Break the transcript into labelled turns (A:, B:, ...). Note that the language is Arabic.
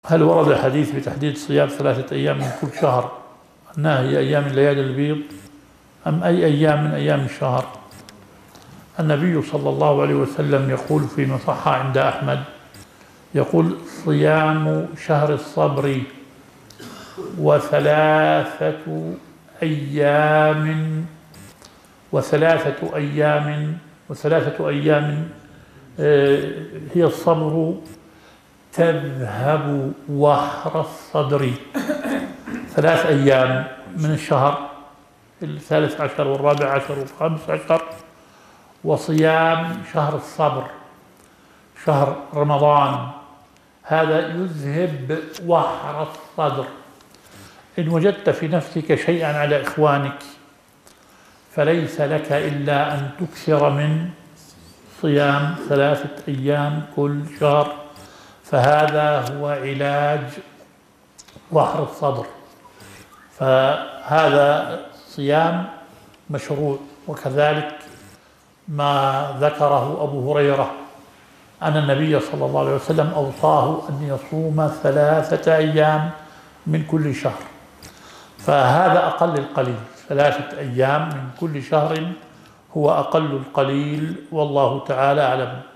A: هل ورد حديث بتحديد صيام 3 أيام من كل شهر أنها هي أيام الليالي البيض أم أي أيام من أيام الشهر؟ النبي صلى الله عليه وسلم يقول فيما صح عند أحمد، يقول: صيام شهر الصبر وثلاثة أيام هي الصبر تذهب وحر الصدر. 3 أيام من الشهر، 13 و14 و15، وصيام شهر الصبر شهر رمضان، هذا يذهب وحر الصدر. إن وجدت في نفسك شيئا على إخوانك فليس لك إلا أن تكثر من صيام 3 أيام كل شهر، فهذا هو علاج وحر الصدر. فهذا صيام مشروع. وكذلك ما ذكره أبو هريرة أن النبي صلى الله عليه وسلم أوصاه أن يصوم 3 أيام من كل شهر، فهذا أقل القليل. 3 أيام من كل شهر هو أقل القليل، والله تعالى أعلم.